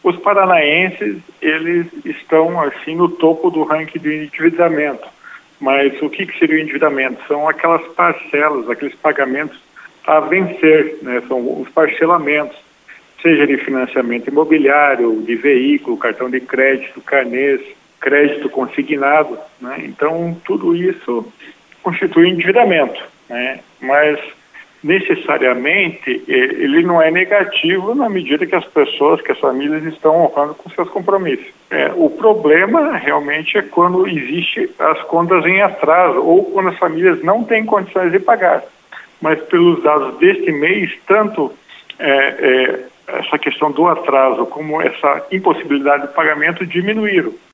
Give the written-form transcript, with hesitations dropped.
Os paranaenses, eles estão assim no topo do ranking do endividamento. Mas o que seria o endividamento? São aquelas parcelas, aqueles pagamentos a vencer, né? São os parcelamentos, seja de financiamento imobiliário, de veículo, cartão de crédito, carnês, crédito consignado, né? Então, tudo isso constitui endividamento, né? Mas necessariamente ele não é negativo na medida que as pessoas, que as famílias estão honrando com seus compromissos. O problema realmente é quando existe as contas em atraso ou quando as famílias não têm condições de pagar. Mas pelos dados deste mês, tanto essa questão do atraso como essa impossibilidade de pagamento diminuíram.